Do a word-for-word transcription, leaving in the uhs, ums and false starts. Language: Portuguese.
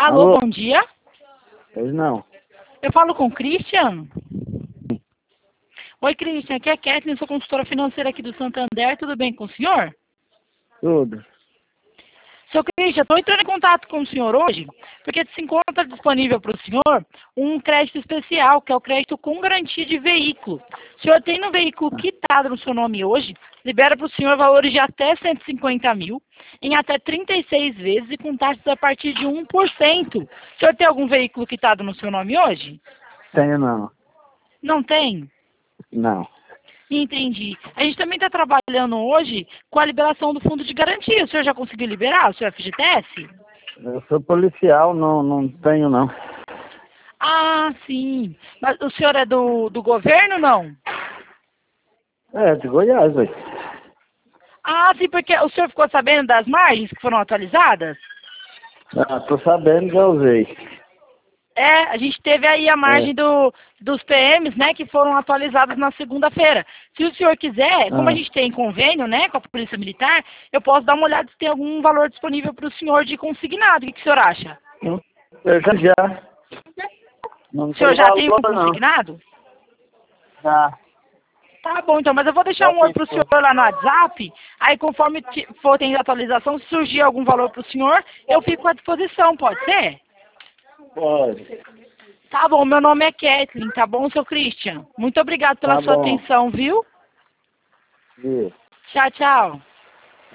Alô, Alô? bom dia. Pois não. Eu falo com o Christian? Oi, Christian, aqui é a Kathleen, sou consultora financeira aqui do Santander, tudo bem com o senhor? Tudo. Seu Christian, estou entrando em contato com o senhor hoje, porque se encontra disponível para o senhor um crédito especial, que é o crédito com garantia de veículo. O senhor tem um veículo quitado no seu nome hoje, libera para o senhor valores de até cento e cinquenta mil, em até trinta e seis vezes e com taxas a partir de um por cento. O senhor tem algum veículo quitado no seu nome hoje? Tenho não. Não tem? Não. Entendi. A gente também está trabalhando hoje com a liberação do fundo de garantia. O senhor já conseguiu liberar o seu F G T S? Eu sou policial, não, não tenho não. Ah, sim. Mas o senhor é do, do governo, não? É, de Goiás, velho. Ah, sim, porque o senhor ficou sabendo das margens que foram atualizadas? Ah, tô sabendo, já usei. É, a gente teve aí a margem É. do, dos P Ms, né, que foram atualizadas na segunda-feira. Se o senhor quiser, como a Ah. gente tem convênio, né, com a Polícia Militar, eu posso dar uma olhada se tem algum valor disponível para o senhor de consignado. O que, que o senhor acha? Eu já já. Não O senhor tem já tem um valor, não. consignado? Já. Tá bom, então, mas eu vou deixar Já um oi pro pensou. senhor lá no WhatsApp, aí conforme ti- for tendo atualização, se surgir algum valor pro senhor, eu fico à disposição, pode ser? Pode. Tá bom, meu nome é Kathleen, tá bom, seu Christian? Muito obrigado pela Tá sua bom. atenção, viu? Viu? Tchau, tchau.